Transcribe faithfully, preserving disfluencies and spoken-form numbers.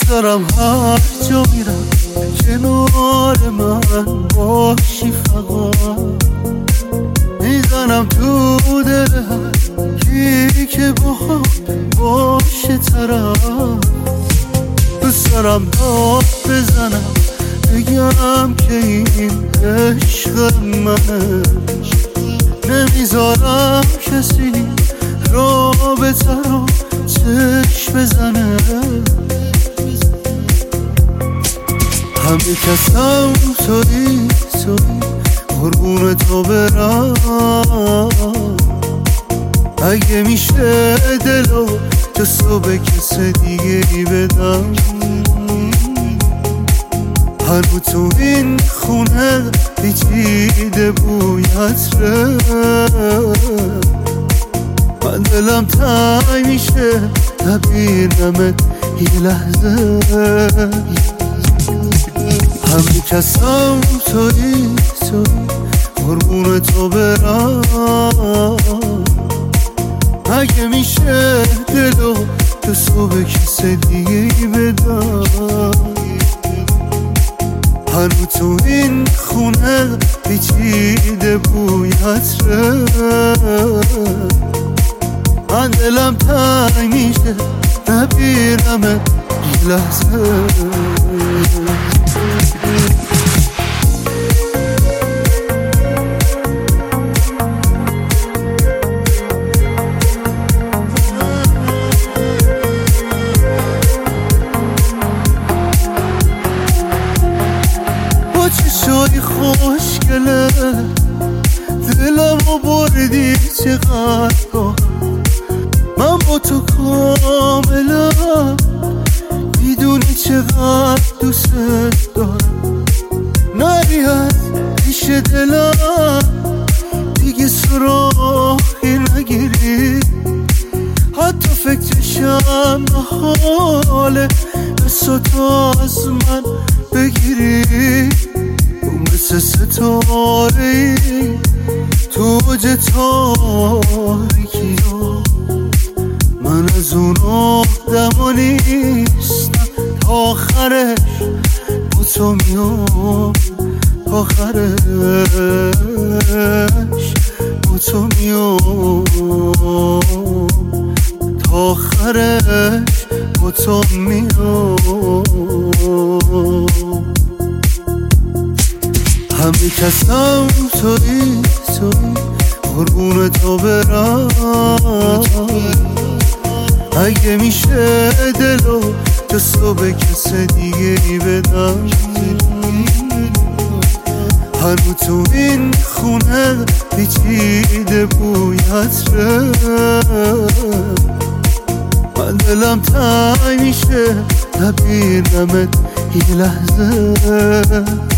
دارم هر جا میرم کنار من باشی، فقط میزنم تو دل هر کی که با باشه طرف. دوست دارم داد بزنم بگم که این عشق منه، نمیذارم کسی رابطه رو چشم بزنه. همه کسم توی توی قربون تو برم، اگه میشه دلو جسو به کس دیگه ای بدم. هنو تو این خونه پیچیده بوی عطره، من دلم تنگ میشه نبینمت یه لحظه. همه کسم توی توی قربون تو برم، اگه میشه دلو جسو به کس دیگه ای بدم. هنو تو این خونه پیچیده بوی عطره، من دلم تنگ میشه نبینمت یه لحظه. چشای خوشگله دلمو بردی چقدر گاه، من با تو کاملم میدونی چقدر دوست دارم. نری از پیش دلم دیگه سراغی نگیری، حتی فکرشم محاله دست تو از من بگیری. مثل ستاره‌ای تو اوج تاریکی، من از اون آدما نیستم تا آخرش با تو میام، تا آخرش با تو میام، تا آخرش با تو میام. همه کسم توی توی قربون تو برم، اگه میشه دلو جسو به کس دیگه ای بدم. هنو تو این خونه پیچیده بوی عطره، من دلم تنگ میشه نبینمت یه لحظه.